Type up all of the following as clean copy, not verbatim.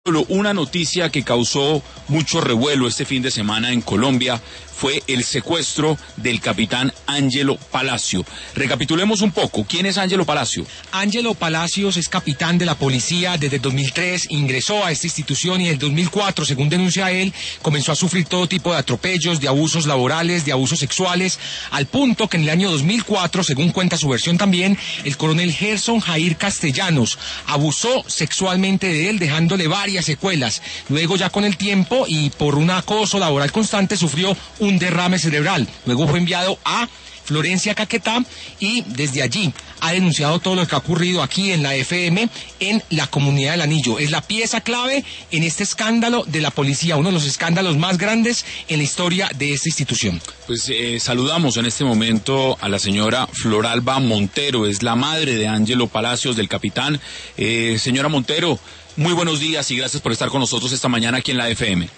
Una noticia que causó mucho revuelo este fin de semana en Colombia fue el secuestro del capitán Ángelo Palacio. Recapitulemos un poco. ¿Quién es Ángelo Palacio? Ángelo Palacios es capitán de la policía desde el 2003, ingresó a esta institución y en el 2004, según denuncia él, comenzó a sufrir todo tipo de atropellos, de abusos laborales, de abusos sexuales, al punto que en el año 2004, según cuenta su versión también, el coronel Gerson Jair Castellanos abusó sexualmente de él, dejándole varias secuelas. Luego, ya con el tiempo y por un acoso laboral constante, sufrió un derrame cerebral. Luego fue enviado a Florencia, Caquetá, y desde allí ha denunciado todo lo que ha ocurrido aquí en la FM, en la comunidad del Anillo. Es la pieza clave en este escándalo de la policía, uno de los escándalos más grandes en la historia de esta institución. Pues saludamos en este momento a la señora Floralba Montero, es la madre de Ángelo Palacios, del capitán. Señora Montero, muy buenos días y gracias por estar con nosotros esta mañana aquí en la FM.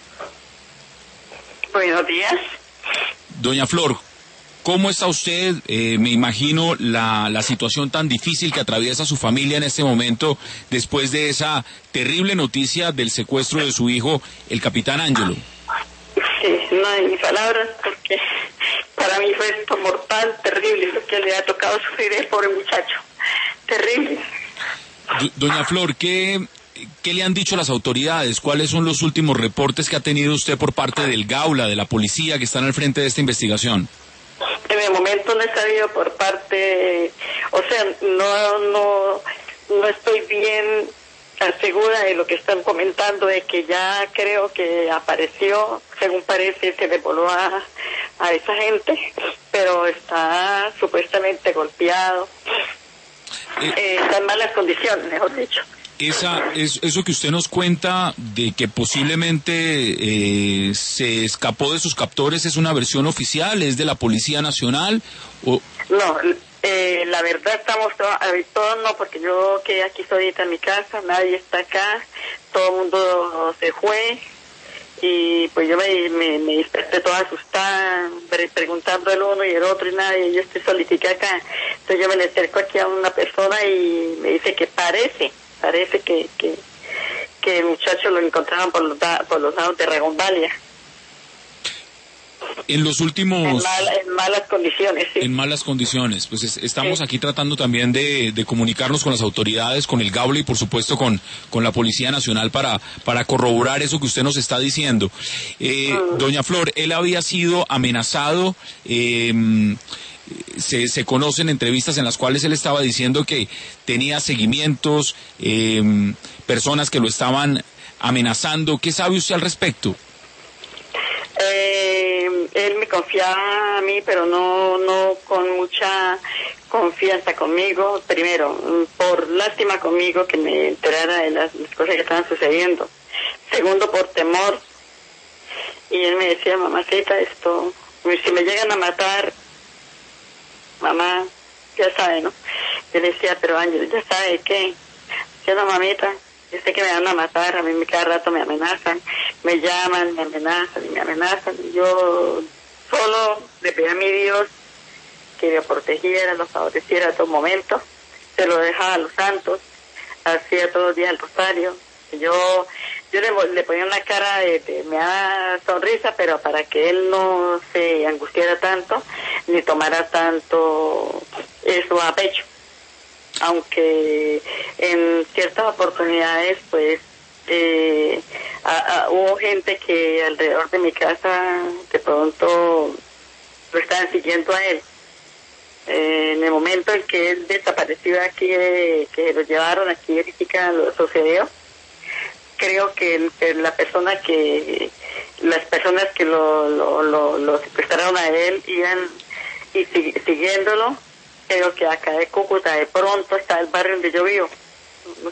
Buenos días. Doña Flor, ¿cómo está usted? Me imagino la situación tan difícil que atraviesa su familia en este momento después de esa terrible noticia del secuestro de su hijo, el capitán Ángelo. Sí, no hay ni palabras porque para mí fue esto mortal, terrible, lo que le ha tocado sufrir el pobre muchacho. Terrible. Doña Flor, ¿qué le han dicho las autoridades? ¿Cuáles son los últimos reportes que ha tenido usted por parte del Gaula, de la policía que están al frente de esta investigación? En el momento no he sabido por parte, o sea, no estoy bien segura de lo que están comentando, de que ya creo que apareció, según parece, se le voló a esa gente, pero está supuestamente golpeado, está en malas condiciones, mejor dicho. Eso que usted nos cuenta de que posiblemente se escapó de sus captores, ¿es una versión oficial? ¿Es de la Policía Nacional? ¿O? No, la verdad estamos todos no, porque yo que aquí estoy ahorita en mi casa, nadie está acá, todo el mundo se fue y pues yo me desperté toda asustada, preguntando el uno y el otro y nada, y yo estoy solitica acá. Entonces yo me le acerco aquí a una persona y me dice que parece que el muchacho lo encontraron por los lados de Ragonvalia. En los últimos... En malas condiciones, sí. En malas condiciones. Pues estamos aquí tratando también de comunicarnos con las autoridades, con el Gaula y por supuesto con la Policía Nacional para corroborar eso que usted nos está diciendo. Doña Flor, él había sido amenazado... Se conocen entrevistas en las cuales él estaba diciendo que tenía seguimientos, personas que lo estaban amenazando. ¿Qué sabe usted al respecto? Él me confiaba a mí, pero no con mucha confianza conmigo. Primero, por lástima conmigo que me enterara de las cosas que estaban sucediendo. Segundo, por temor. Y él me decía, mamacita, si me llegan a matar, mamá, ya sabe, ¿no? Yo le decía, pero Ángel, ¿ya sabe qué? Yo no, mamita, yo sé que me van a matar, a mí cada rato me amenazan, me llaman, me amenazan, y yo solo le pedí a mi Dios que lo protegiera, lo favoreciera a todo momento, se lo dejaba a los santos, hacía todos los días el rosario, yo le ponía una cara me da sonrisa, pero para que él no se angustiara tanto, ni tomara tanto eso a pecho. Aunque en ciertas oportunidades, pues, hubo gente que alrededor de mi casa, de pronto, lo estaban siguiendo a él. En el momento en que él desapareció aquí, que lo llevaron aquí, lo sucedió, creo que las personas que lo secuestraron a él iban y siguiéndolo. Creo que acá de Cúcuta de pronto está el barrio donde yo vivo. No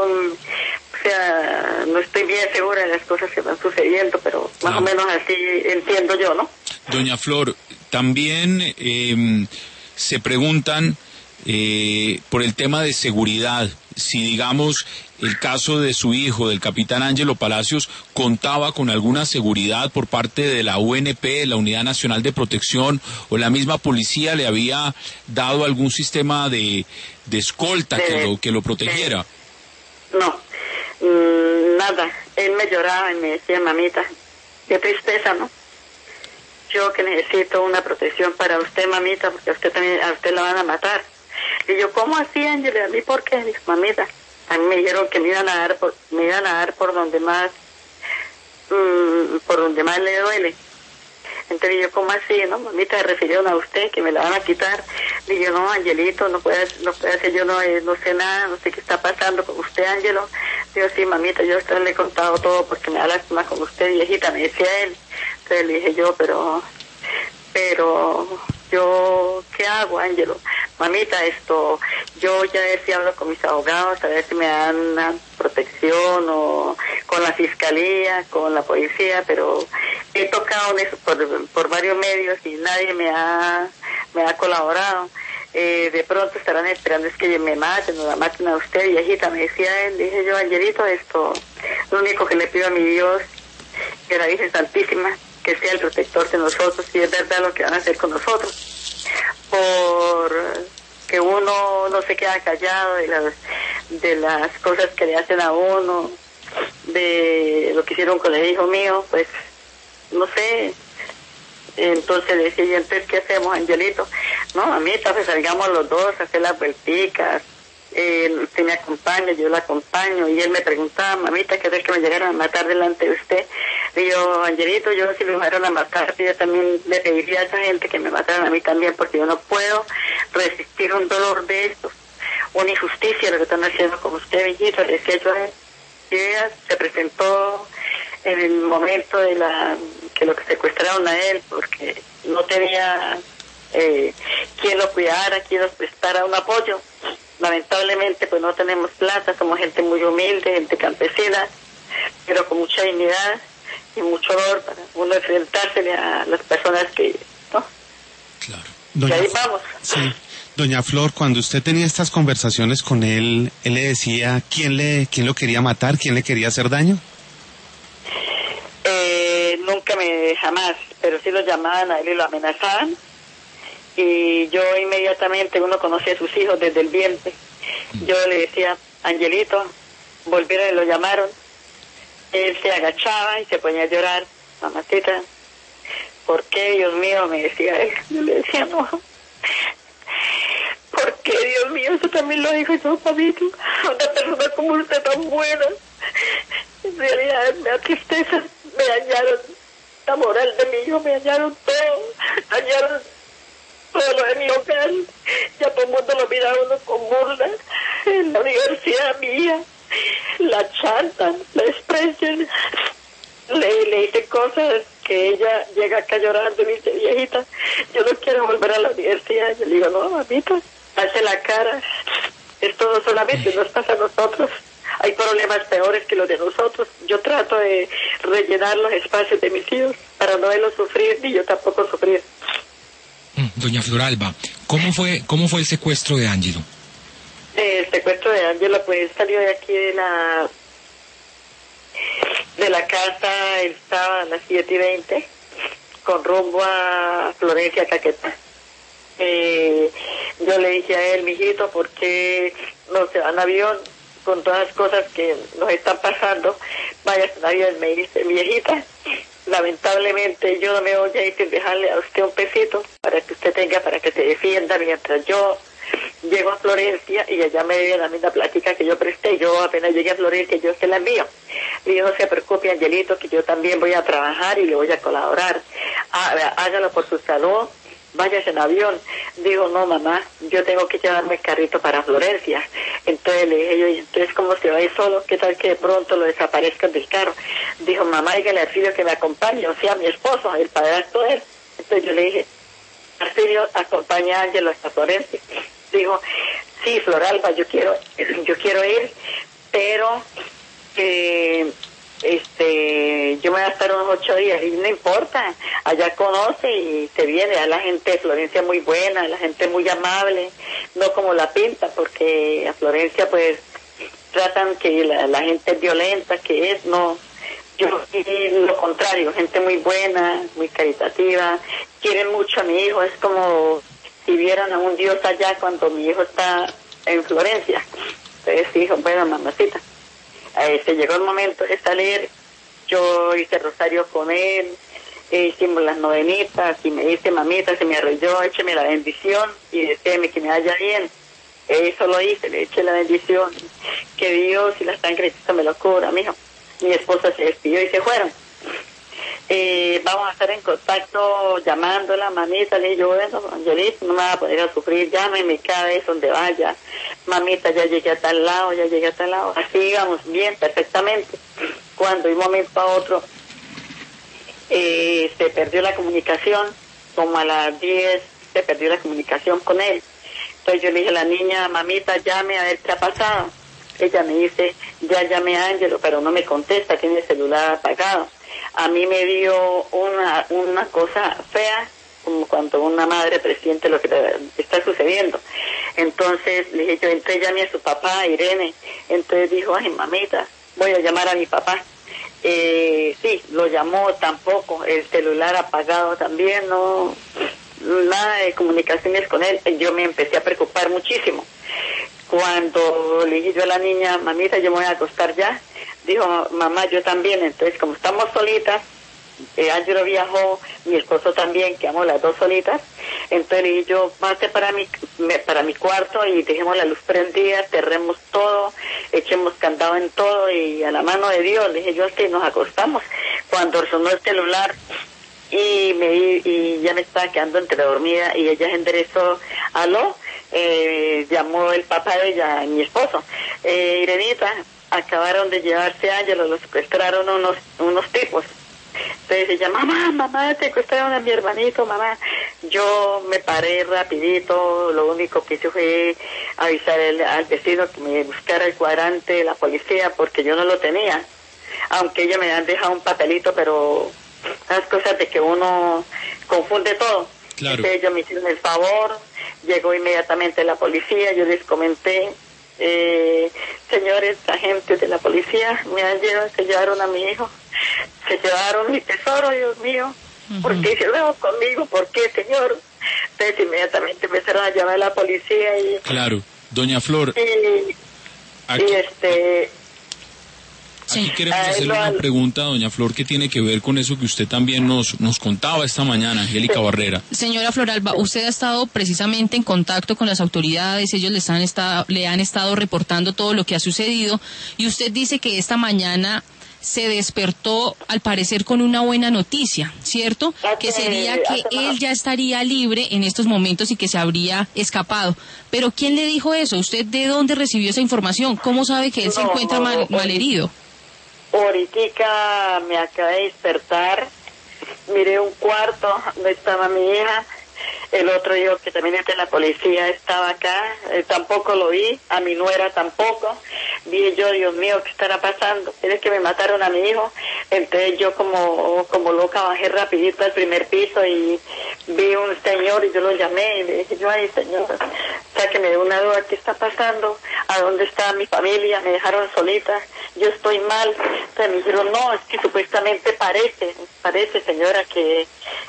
estoy bien segura de las cosas que van sucediendo, pero más o menos así entiendo yo, ¿no? Doña Flor, también se preguntan por el tema de seguridad, si digamos el caso de su hijo, del capitán Ángelo Palacios, contaba con alguna seguridad por parte de la UNP, la Unidad Nacional de Protección, o la misma policía le había dado algún sistema de escolta que lo protegiera. No, nada. Él me lloraba y me decía, mamita, qué tristeza, ¿no? Yo que necesito una protección para usted, mamita, porque a usted también, a usted la van a matar. Y yo, ¿cómo así, Ángel? ¿A mí por qué? Dijo, mamita, a mí me dijeron que me iban a dar por donde más, por donde más le duele. Entonces yo, ¿cómo así, no? Mamita, se refirieron a usted, que me la van a quitar. Dije yo, no, Angelito, no puede ser, yo no sé nada, no sé qué está pasando con usted, Ángelo. Digo, sí, mamita, yo a usted le he contado todo porque me da lástima con usted, viejita, me decía él. Entonces le dije yo, pero yo, ¿qué hago, Ángelo? Mamita, yo ya decía, hablo con mis abogados, a ver si me dan una protección o con la fiscalía, con la policía, pero he tocado en eso por varios medios y nadie me ha colaborado. De pronto estarán esperando es que me maten o la maten a usted, viejita, me decía él. Dije yo, Angelito, lo único que le pido a mi Dios, que la Virgen Santísima, que sea el protector de nosotros, y es verdad lo que van a hacer con nosotros, por que uno no se queda callado de las cosas que le hacen a uno, de lo que hicieron con el hijo mío, pues no sé. Entonces le decía yo, entonces ¿qué hacemos, Angelito? No, mamita, pues salgamos los dos a hacer las vuelticas. Usted me acompaña, yo la acompaño, y él me preguntaba, mamita, ¿qué tal que me llegaran a matar delante de usted? Y yo, Angelito, yo si me fueran a matar, yo también le pediría a esa gente que me mataran a mí también, porque yo no puedo resistir un dolor de estos, una injusticia lo que están haciendo con usted, viejito. Le decía yo a él, y ella se presentó en el momento de que lo que secuestraron a él, porque no tenía quien lo cuidara, quien nos prestara un apoyo. Lamentablemente pues no tenemos plata, somos gente muy humilde, gente campesina, pero con mucha dignidad y mucho honor para uno enfrentársele a las personas que, ¿no? Claro. Y ahí vamos. Sí. Doña Flor, cuando usted tenía estas conversaciones con él le decía quién lo quería matar, quién le quería hacer daño. Jamás, pero sí lo llamaban a él y lo amenazaban. Y yo inmediatamente, uno conoce a sus hijos desde el vientre, yo le decía, Angelito, volvieron y lo llamaron. Él se agachaba y se ponía a llorar, mamacita, ¿por qué, Dios mío? Me decía él. Yo le decía, no, ¿por qué, Dios mío? Eso también lo dijo yo, papito. Una persona como usted tan buena. En realidad me da tristeza, me dañaron la moral de mi hijo, me dañaron todo, dañaron todo lo de mi hogar. Ya todo el mundo lo mira a uno con burla. En la universidad mía la chantan, la desprecian, le dice cosas que ella llega acá llorando y me dice, viejita, yo no quiero volver a la universidad. Yo le digo, no, mamita, hace la cara, esto no solamente nos pasa a nosotros, hay problemas peores que los de nosotros. Yo trato de rellenar los espacios de mis hijos para no verlos sufrir ni yo tampoco sufrir. Doña Floralba, ¿cómo fue el secuestro de Ángelo? El secuestro de Ángelo pues salió de aquí de la casa el sábado a las 7:20 con rumbo a Florencia, Caquetá. Yo le dije a él, mijito, ¿por qué no se va en avión? Con todas las cosas que nos están pasando, vaya en avión. Me dice, viejita, lamentablemente yo no me voy a ir sin dejarle a usted un pesito para que usted tenga, para que se defienda mientras yo llego a Florencia, y allá me debe la misma plática que yo presté. Yo apenas llegué a Florencia, yo se la envío. Le digo, no se preocupe, Angelito, que yo también voy a trabajar y le voy a colaborar. Hágalo por su salud, váyase en avión. Digo, no, mamá, yo tengo que llevarme el carrito para Florencia. Entonces le dije yo, ¿y entonces cómo se va a ir solo? ¿Qué tal que de pronto lo desaparezcan del carro? Dijo, mamá, dígale a Arcidio que me acompañe, o sea, mi esposo, el padrastro de él. Entonces yo le dije, Arcidio, acompaña a Ángelo hasta Florencia. Digo, sí, Floralba, yo quiero ir, pero yo me voy a estar unos 8 días, y no importa, allá conoce y se viene. A la gente de Florencia muy buena, la gente muy amable, no como la pinta, porque a Florencia pues tratan que la gente es violenta, que es, no. Yo, y lo contrario, gente muy buena, muy caritativa, quieren mucho a mi hijo, es como si vieran a un Dios allá cuando mi hijo está en Florencia. Entonces dijo, bueno, mamacita, llegó el momento de salir, yo hice rosario con él, hicimos las novenitas y me dice, mamita, se me arrolló, écheme la bendición y deséeme que me vaya bien. Eso lo hice, le eché la bendición, que Dios y la sangre de Cristo me lo cubra, mijo. Mi esposa se despidió y se fueron. Vamos a estar en contacto llamándola, mamita, le digo, bueno, Angelita, no me va a poder a sufrir, llámeme cada vez donde vaya, mamita, ya llegué a tal lado, así íbamos bien, perfectamente. Cuando de un momento a otro se perdió la comunicación, como a las 10 se perdió la comunicación con él. Entonces yo le dije a la niña, mamita, llame a ver qué ha pasado. Ella me dice, ya llamé a Ángelo, pero no me contesta, tiene el celular apagado. A mí me dio una cosa fea, como cuando una madre presiente lo que le está sucediendo. Entonces le dije yo, entonces llame a su papá, Irene. Entonces dijo, ay, mamita, voy a llamar a mi papá. Sí, lo llamó, tampoco, el celular apagado también, no, nada de comunicaciones con él. Yo me empecé a preocupar muchísimo. Cuando le dije yo a la niña, mamita, yo me voy a acostar ya, dijo, mamá, yo también. Entonces, como estamos solitas, Ángelo viajó, mi esposo también, quedamos las dos solitas. Entonces le dije yo, pase para mi cuarto y dejemos la luz prendida, cerremos todo, echemos candado en todo y a la mano de Dios, le dije yo, así nos acostamos. Cuando sonó el celular y ya me estaba quedando entre dormida y ella se enderezó, aló, llamó el papá de ella, mi esposo, Irenita, acabaron de llevarse a Ángelo, lo secuestraron unos tipos. Entonces ella, mamá, secuestraron a mi hermanito, mamá. Yo me paré rapidito, lo único que hice fue avisar al vecino que me buscara el cuadrante de la policía porque yo no lo tenía, aunque ellos me han dejado un papelito, pero las cosas de que uno confunde todo. Claro. Entonces ellos me hicieron el favor, llegó inmediatamente la policía, yo les comenté, señores agentes de la policía, se llevaron a mi hijo, se llevaron mi tesoro, Dios mío, ¿por qué hicieron conmigo? ¿Por qué, señor? Entonces inmediatamente empezaron a llamar a la policía y... Claro, doña Flor. Aquí queremos hacerle una pregunta, doña Flor, que tiene que ver con eso que usted también nos contaba esta mañana, Angélica Barrera. Señora Floralba, usted ha estado precisamente en contacto con las autoridades, ellos le han estado reportando todo lo que ha sucedido, y usted dice que esta mañana se despertó, al parecer, con una buena noticia, ¿cierto? Que sería que él ya estaría libre en estos momentos y que se habría escapado. Pero ¿quién le dijo eso? ¿Usted de dónde recibió esa información? ¿Cómo sabe que él se encuentra malherido? Ahorita me acabé de despertar, miré un cuarto donde estaba mi hija, el otro hijo que también es de la policía estaba acá, tampoco lo vi, a mi nuera tampoco. Dije yo, Dios mío, ¿qué estará pasando? Es que me mataron a mi hijo. Entonces yo como loca bajé rapidito al primer piso y vi un señor y yo lo llamé y le dije yo, ay señor, sáqueme de una duda, ¿qué está pasando? ¿A dónde está mi familia? Me dejaron solita, yo estoy mal. Entonces me dijeron, no, es que supuestamente parece señora que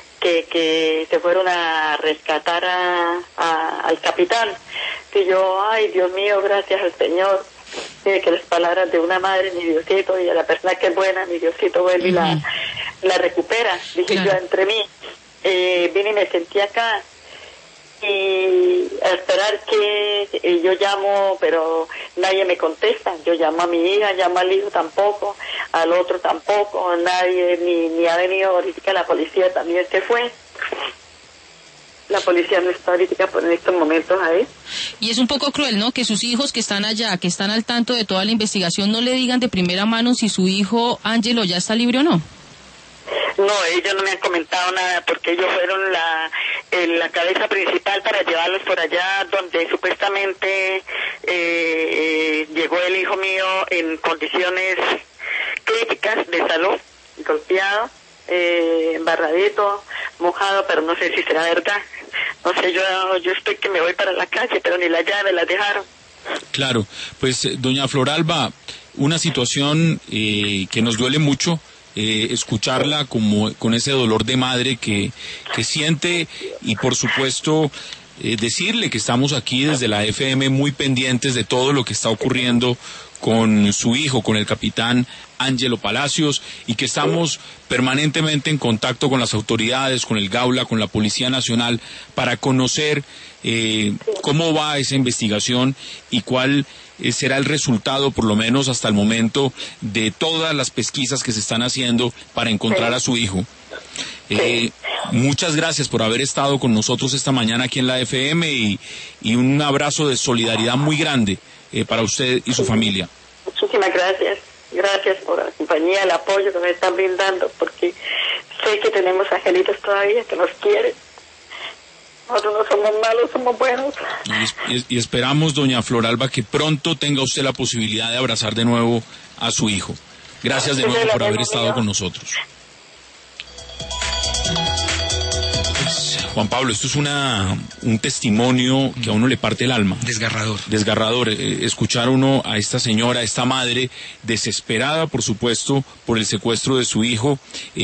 se fueron a rescatar al capitán. Y yo, ay Dios mío, gracias al Señor, que las palabras de una madre, mi Diosito, y a la persona que es buena, mi Diosito vuelve y la recupera. Dije yo entre mí, vine y me sentí acá y a esperar que yo llamo, pero nadie me contesta. Yo llamo a mi hija, llamo al hijo tampoco, al otro tampoco, nadie ni ha venido. Ahorita la policía también se fue. La policía no está ahorita en estos momentos ahí. Y es un poco cruel, ¿no? Que sus hijos que están allá, que están al tanto de toda la investigación, no le digan de primera mano si su hijo Ángelo ya está libre o no. No, ellos no me han comentado nada porque ellos fueron la cabeza principal para llevarlos por allá donde supuestamente llegó el hijo mío en condiciones críticas de salud, golpeado, embarradito, mojado, pero no sé si será verdad. No sé, yo estoy que me voy para la calle, pero ni la llave la dejaron. Claro, pues doña Floralba, una situación que nos duele mucho, escucharla como con ese dolor de madre que siente, y por supuesto decirle que estamos aquí desde la FM muy pendientes de todo lo que está ocurriendo con su hijo, con el capitán Ángelo Palacios, y que estamos permanentemente en contacto con las autoridades, con el Gaula, con la Policía Nacional, para conocer cómo va esa investigación y cuál será el resultado, por lo menos hasta el momento, de todas las pesquisas que se están haciendo para encontrar a su hijo. Muchas gracias por haber estado con nosotros esta mañana aquí en la FM y un abrazo de solidaridad muy grande para usted y su familia. Muchísimas gracias. Gracias por la compañía, el apoyo que me están brindando, porque sé que tenemos angelitos todavía que nos quieren. Nosotros no somos malos, somos buenos. Y esperamos, doña Floralba, que pronto tenga usted la posibilidad de abrazar de nuevo a su hijo. Gracias de nuevo por haber estado con nosotros. Juan Pablo, esto es un testimonio que a uno le parte el alma. Desgarrador. Escuchar uno a esta señora, a esta madre, desesperada, por supuesto, por el secuestro de su hijo.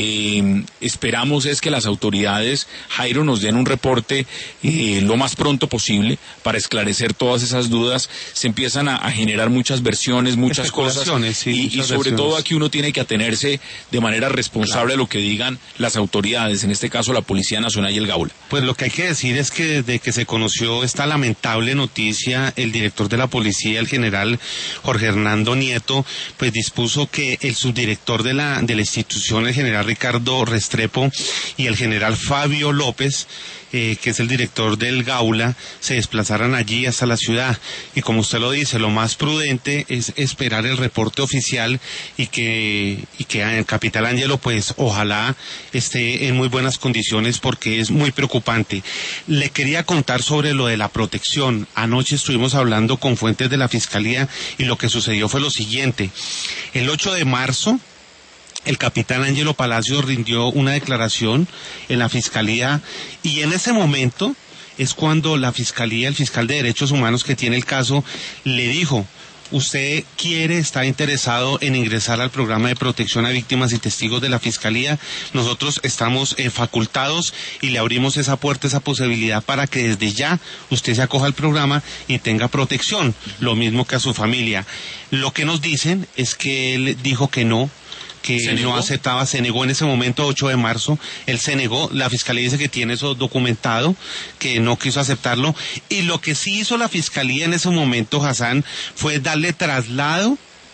Esperamos es que las autoridades, Jairo, nos den un reporte lo más pronto posible para esclarecer todas esas dudas. Se empiezan a generar muchas versiones, muchas cosas. Sí, y sobre todo aquí uno tiene que atenerse de manera responsable a lo que digan las autoridades, en este caso la Policía Nacional y el Gaula. Pues lo que hay que decir es que desde que se conoció esta lamentable noticia, el director de la policía, el general Jorge Hernando Nieto, pues dispuso que el subdirector de la institución, el general Ricardo Restrepo, y el general Fabio López, que es el director del Gaula, se desplazaran allí hasta la ciudad. Y como usted lo dice, lo más prudente es esperar el reporte oficial y que el capitán Ángelo, pues ojalá esté en muy buenas condiciones, porque es muy preocupante. Le quería contar sobre lo de la protección. Anoche estuvimos hablando con fuentes de la Fiscalía y lo que sucedió fue lo siguiente. El 8 de marzo, el capitán Ángelo Palacios rindió una declaración en la Fiscalía, y en ese momento es cuando la Fiscalía, el fiscal de Derechos Humanos que tiene el caso, le dijo: usted está interesado en ingresar al programa de protección a víctimas y testigos de la Fiscalía. Nosotros estamos facultados y le abrimos esa puerta, esa posibilidad, para que desde ya usted se acoja al programa y tenga protección, lo mismo que a su familia. Lo que nos dicen es que él dijo que no, que no aceptaba, se negó en ese momento, 8 de marzo, él se negó. La Fiscalía dice que tiene eso documentado, que no quiso aceptarlo, y lo que sí hizo la Fiscalía en ese momento, Hassan, fue darle traslado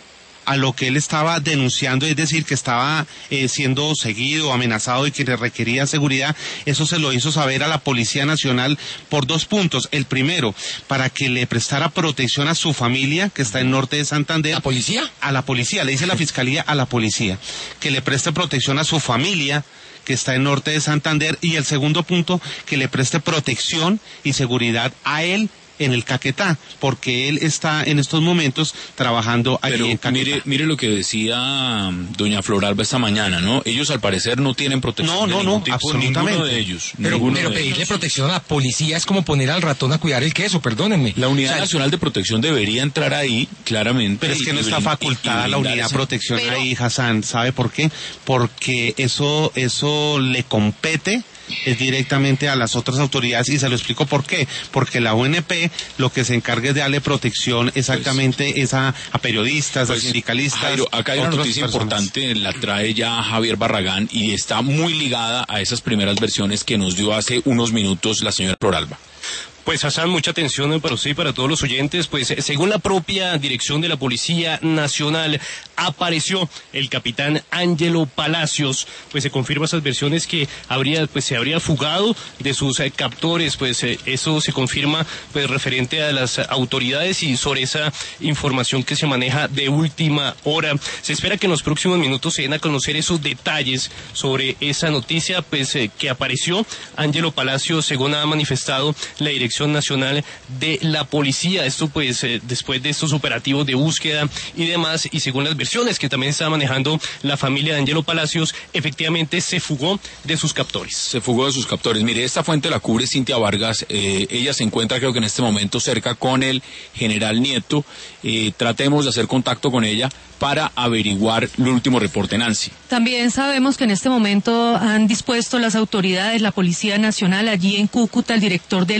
a lo que él estaba denunciando, es decir, que estaba siendo seguido, amenazado y que le requería seguridad. Eso se lo hizo saber a la Policía Nacional por 2 puntos. El primero, para que le prestara protección a su familia, que está en norte de Santander. ¿La policía? A la policía, le dice la Fiscalía a la policía, que le preste protección a su familia, que está en norte de Santander. Y el segundo punto, que le preste protección y seguridad a él en el Caquetá, porque él está en estos momentos trabajando allí en Caquetá. Mire lo que decía doña Floralba esta mañana, ¿no? Ellos al parecer no tienen protección de ningún tipo, absolutamente. Ninguno de ellos. Pero pedirle protección a la policía es como poner al ratón a cuidar el queso, perdónenme. La Unidad Nacional de Protección debería entrar ahí, claramente. Pero es que no está facultada la Unidad de Protección ahí, Hassan. ¿Sabe por qué? Porque eso le compete es directamente a las otras autoridades, y se lo explico por qué. Porque la UNP lo que se encarga es de darle protección exactamente a periodistas, a sindicalistas. Jairo, acá hay una noticia importante, la trae ya Javier Barragán, y está muy ligada a esas primeras versiones que nos dio hace unos minutos la señora Floralba. Pues Hassan, mucha atención para usted y para todos los oyentes. Pues según la propia dirección de la Policía Nacional, apareció el capitán Ángelo Palacios. Pues se confirma esas versiones que se habría fugado de sus captores. Pues eso se confirma pues referente a las autoridades, y sobre esa información que se maneja de última hora. Se espera que en los próximos minutos se den a conocer esos detalles sobre esa noticia, pues que apareció Ángelo Palacios, según ha manifestado la Dirección Nacional de la Policía. Esto pues después de estos operativos de búsqueda y demás, y según las versiones que también está manejando la familia de Ángelo Palacios, efectivamente se fugó de sus captores. Mire, esta fuente la cubre Cintia Vargas. Ella se encuentra, creo que en este momento, cerca con el general Nieto. Tratemos de hacer contacto con ella para averiguar el último reporte, Nancy. También sabemos que en este momento han dispuesto las autoridades, la Policía Nacional allí en Cúcuta, el director del Gaula,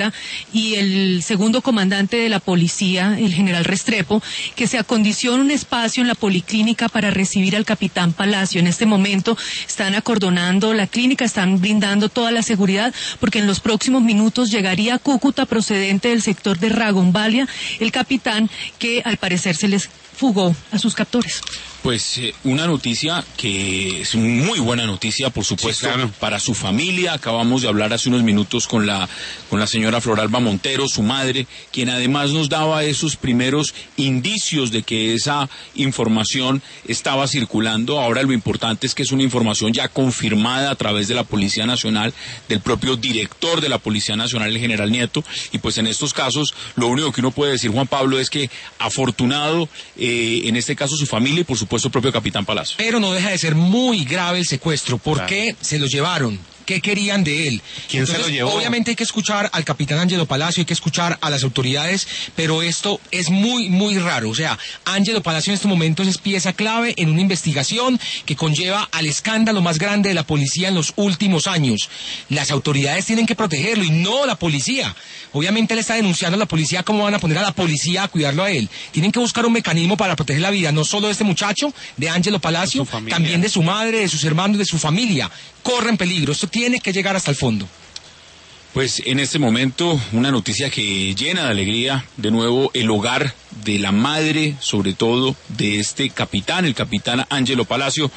Lara y el segundo comandante de la policía, el general Restrepo, que se acondiciona un espacio en la policlínica para recibir al capitán Palacio. En este momento están acordonando la clínica, están brindando toda la seguridad, porque en los próximos minutos llegaría a Cúcuta, procedente del sector de Ragombalia, el capitán que al parecer se les fugó a sus captores. Pues una noticia que es muy buena noticia, por supuesto, sí, claro, para su familia. Acabamos de hablar hace unos minutos con la señora Floralba Montero, su madre, quien además nos daba esos primeros indicios de que esa información estaba circulando. Ahora lo importante es que es una información ya confirmada a través de la Policía Nacional, del propio director de la Policía Nacional, el general Nieto, y pues en estos casos lo único que uno puede decir, Juan Pablo, es que afortunado, en este caso su familia y por supuesto su propio capitán Palacio. Pero no deja de ser muy grave el secuestro. ¿Por qué se lo llevaron? ¿Qué querían de él? ¿Quién se lo llevó? Obviamente hay que escuchar al capitán Ángelo Palacio, hay que escuchar a las autoridades, pero esto es muy, muy raro. O sea, Ángelo Palacio en estos momentos es pieza clave en una investigación que conlleva al escándalo más grande de la policía en los últimos años. Las autoridades tienen que protegerlo y no la policía. Obviamente él está denunciando a la policía. ¿Cómo van a poner a la policía a cuidarlo a él? Tienen que buscar un mecanismo para proteger la vida, no solo de este muchacho, de Ángelo Palacio, también de su madre, de sus hermanos, de su familia. Corren peligro. Esto tiene que llegar hasta el fondo. Pues en este momento una noticia que llena de alegría, de nuevo el hogar de la madre, sobre todo de este capitán, el capitán Ángelo Palacio.